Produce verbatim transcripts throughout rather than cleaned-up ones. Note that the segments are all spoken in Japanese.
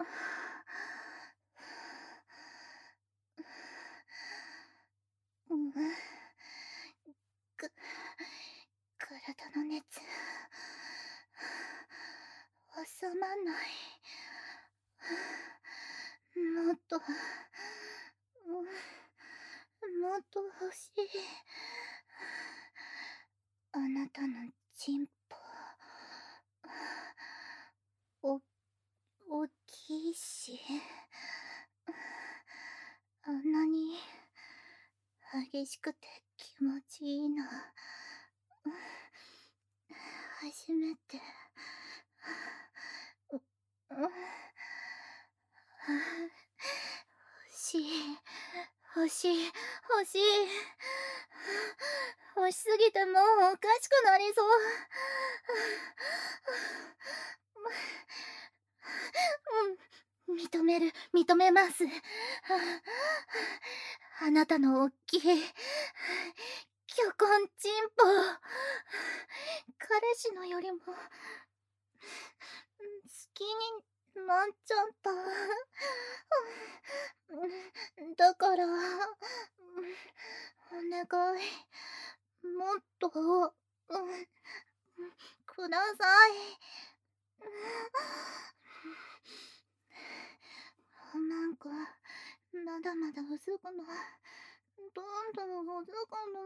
うん。く体の熱収まない。もっと、ももっと欲しい。あなたのチンポお大きいし、あんなに激しくて気持ちいいの初めて。うう欲しい欲しい欲しい。欲しすぎてもうおかしくなりそう。うん、認める認めます。あなたのおっきい巨根チンポ彼氏のよりも好きになっちゃった。だからお願い、もっとください。なんかまだまだうずくの。どんどんうずくの。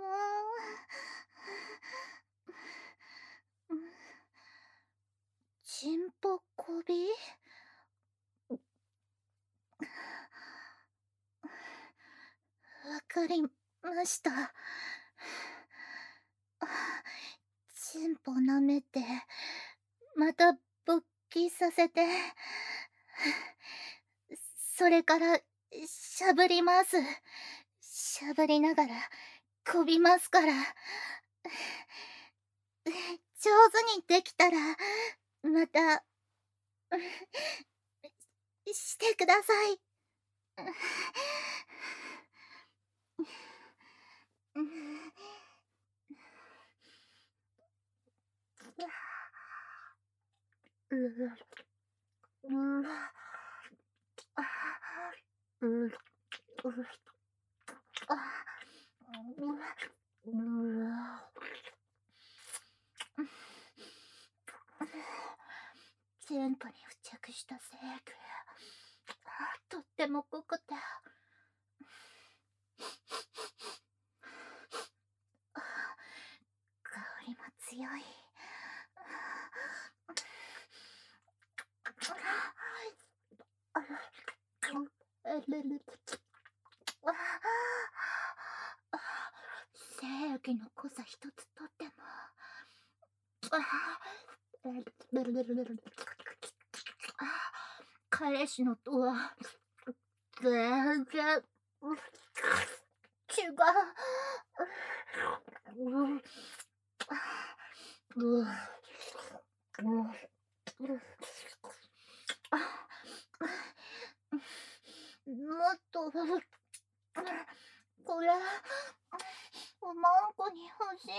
チンポこび？わかりました。チンポ舐めて、また勃起させて、それからしゃぶります。しゃぶりながらこびますから。上手にできたらまたしてください。チンポに付着した精液、とっても濃くて香りも強い。精液の濃さ一つとっても彼氏のとは全然違う。もっとこれおまんこに欲しい。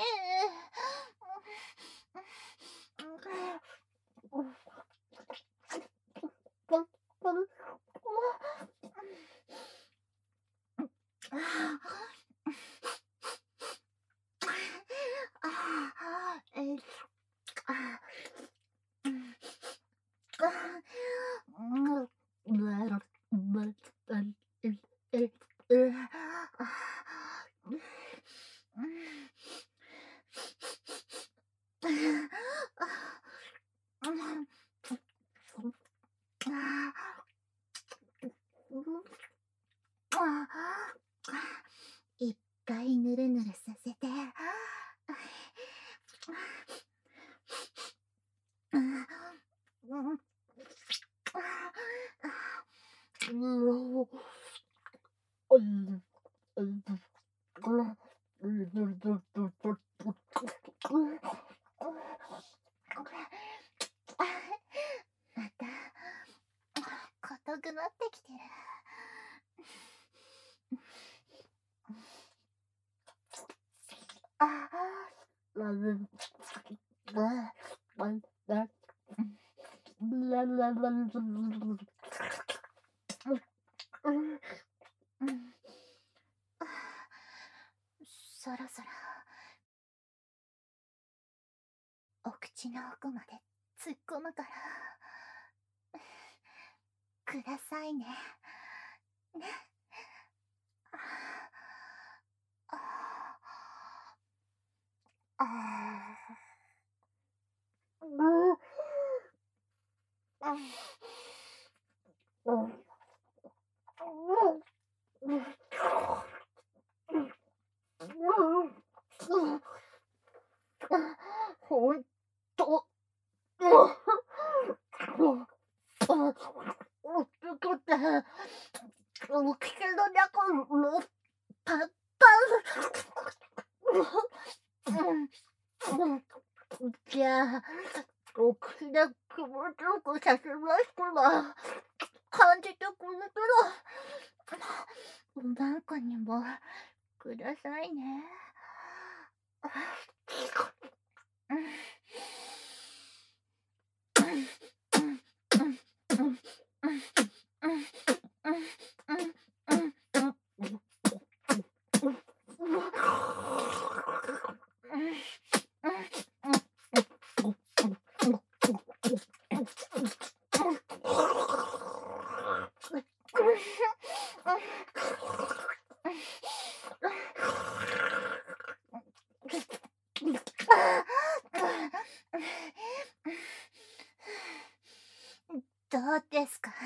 いっぱいぬるぬるさせて。また硬くなってきてる。 そろそろお口の奥まで突っ込むからくださいね。ね。ああほんとくて口の中もパンパン。じゃあお口で気持ちよくさせますから感じてくれたらなんかにもくださいね。どうですか、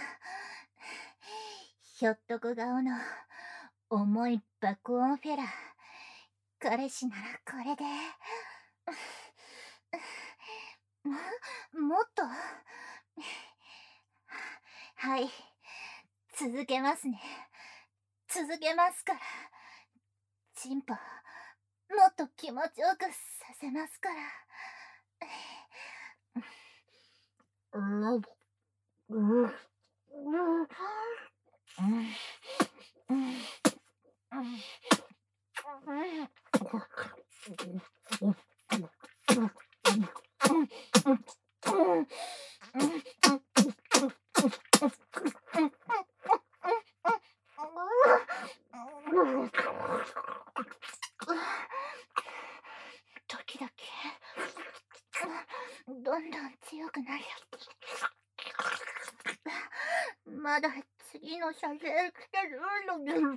ひょっとこ顔の重い爆音フェラ。彼氏ならこれでももっとはい、続けますね。続けますから。チンポもっと気持ちよくさせますから。うんうんうん時々どんどん強くなる。まだ次の射精来てるのに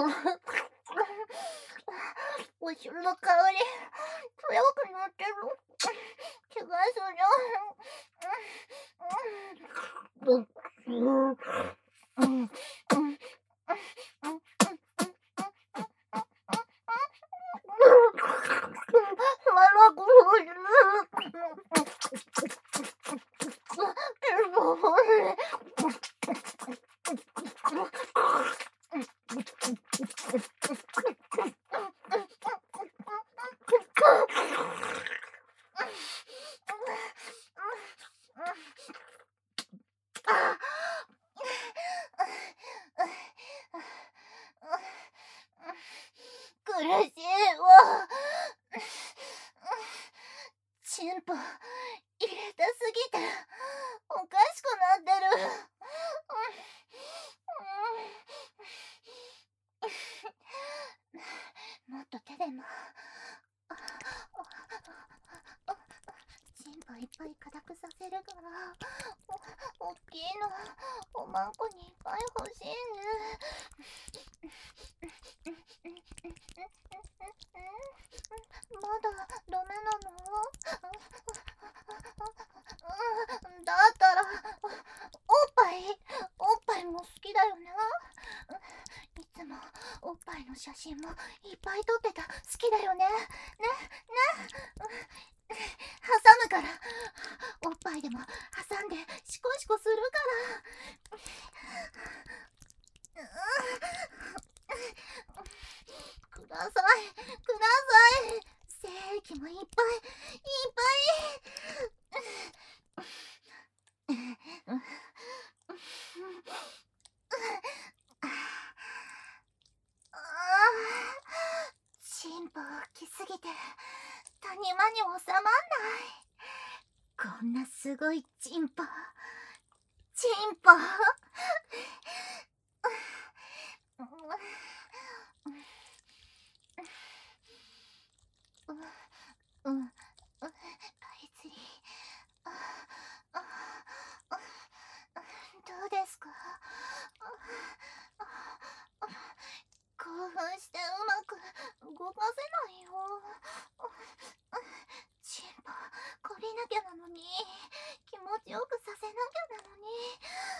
お尻の香り強くなってる気がする。苦しいわ。チンポ入れたすぎておかしくなってる。もっと手でもチンポいっぱい硬くさせるからおっきいのおまんこにいっぱい欲しいね。まだダメなの？だったらおっぱいおっぱいも好きだよね。いつもおっぱいの写真もいっぱい撮ってた。好きだよね。ねね挟むからおっぱいでも挟んでシコシコするからくださいください。精液もいっぱいいっぱい。チンポ大きすぎて谷間に収まんない。こんなすごいチンポンポ。うん、パイズリー、どうですか？興奮してうまく動かせないよ。チンポ、こびなきゃなのに、気持ちよくさせなきゃなのに。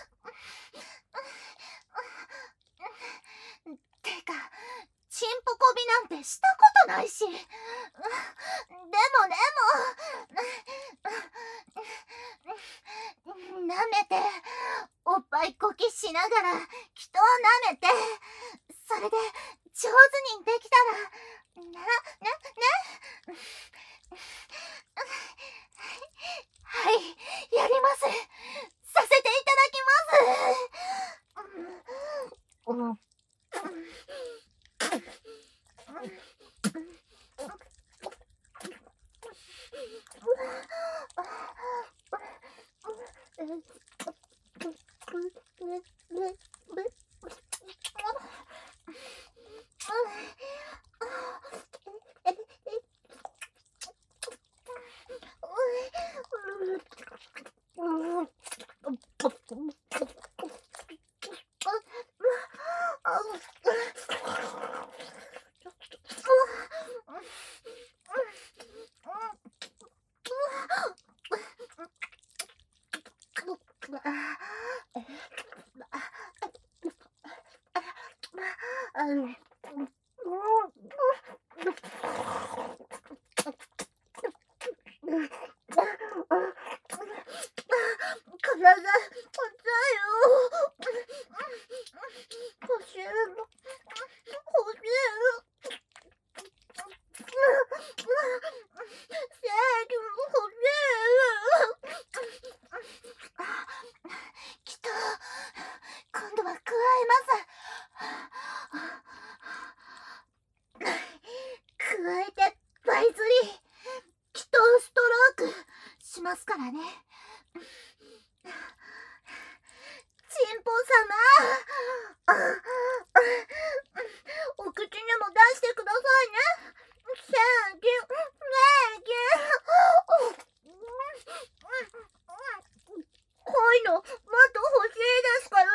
てか、チンポこびなんてしたことないし。でもでも、なめて、おっぱいこきしながら人をなめて、それで上手にできたら、な、な、ね。はい、やります。させていただきます。うん。ますからね。チンポ様、お口にも出してくださいね。Thank you, thank you. こういうのもっと欲しいですから。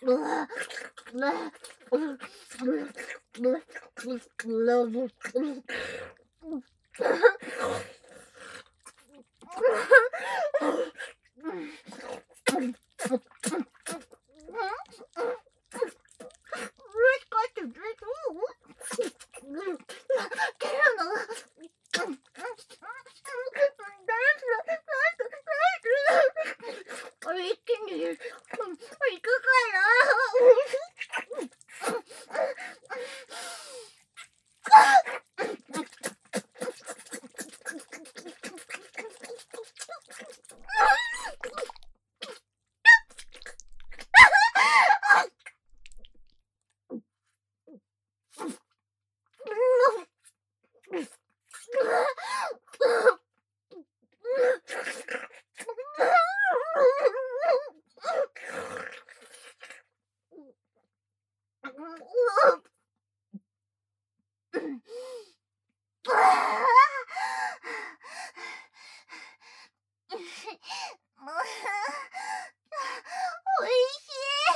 おいし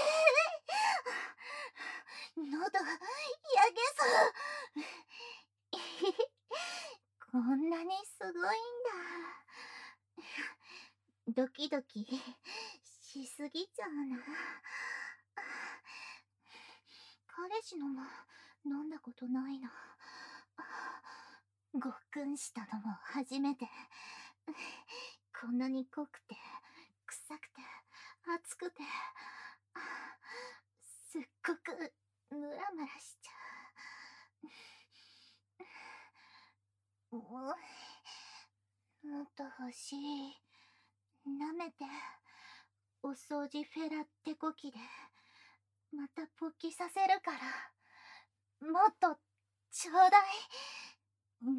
い。喉焼けそう。こんなにすごいんだ。ドキドキしすぎちゃうな。彼氏のも飲んだことないな。ごっくんしたのも初めて。こんなに濃くて臭くて熱くて、すっごくムラムラしちゃう。もっと欲しい。舐めてお掃除フェラってこきでまた勃起させるから、もっとちょうだい。うん、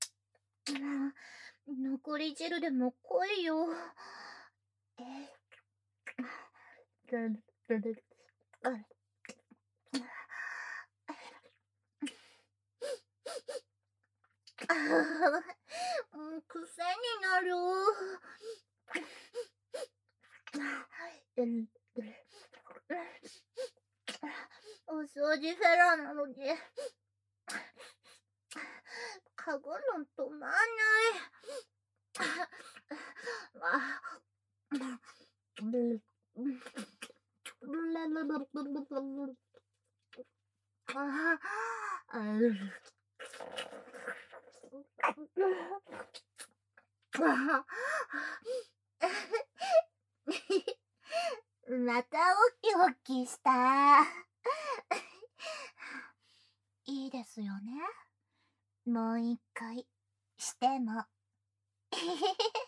残り汁でも来いよ。え癖になる。お掃除フェラなのにかごの止まんない。またオキオキした。いいですよね。もう一回しても。